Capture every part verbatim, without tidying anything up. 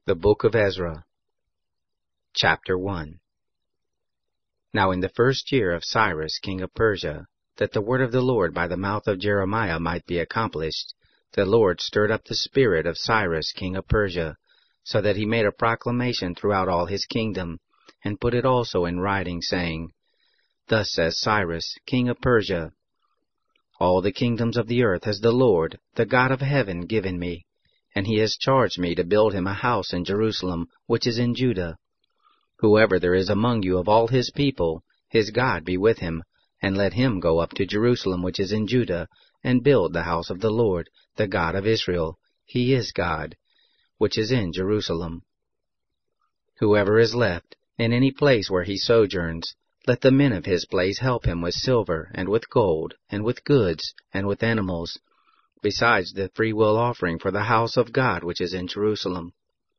The Book of Ezra, Chapter one. Now in the first year of Cyrus king of Persia, that the word of the Lord by the mouth of Jeremiah might be accomplished, the Lord stirred up the spirit of Cyrus king of Persia, so that he made a proclamation throughout all his kingdom, and put it also in writing, saying, Thus says Cyrus king of Persia, All the kingdoms of the earth has the Lord, the God of heaven, given me, and he has charged me to build him a house in Jerusalem, which is in Judah. Whoever there is among you of all his people, his God be with him, and let him go up to Jerusalem which is in Judah, and build the house of the Lord, the God of Israel, he is God, which is in Jerusalem. Whoever is left, in any place where he sojourns, let the men of his place help him with silver, and with gold, and with goods, and with animals, besides the freewill offering for the house of God which is in Jerusalem.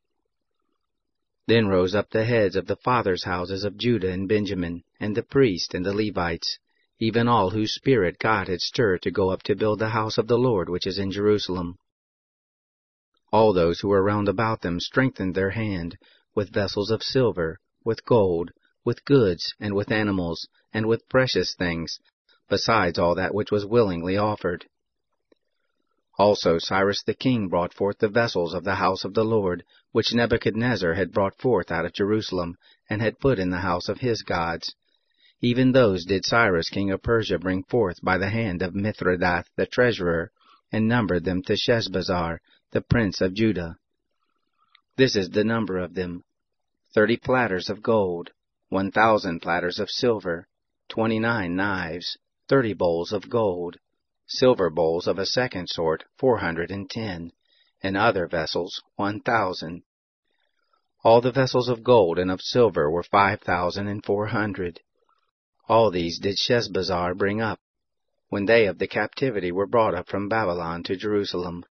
Then rose up the heads of the fathers' houses of Judah and Benjamin, and the priests and the Levites, even all whose spirit God had stirred to go up to build the house of the Lord which is in Jerusalem. All those who were round about them strengthened their hand, with vessels of silver, with gold, with goods, and with animals, and with precious things, besides all that which was willingly offered. Also Cyrus the king brought forth the vessels of the house of the Lord, which Nebuchadnezzar had brought forth out of Jerusalem, and had put in the house of his gods. Even those did Cyrus king of Persia bring forth by the hand of Mithredath the treasurer, and numbered them to Sheshbazzar, the prince of Judah. This is the number of them: thirty platters of gold, one thousand platters of silver, twenty-nine knives, thirty bowls of gold, silver bowls of a second sort, four hundred and ten, and other vessels, one thousand. All the vessels of gold and of silver were five thousand and four hundred. All these did Sheshbazzar bring up, when they of the captivity were brought up from Babylon to Jerusalem.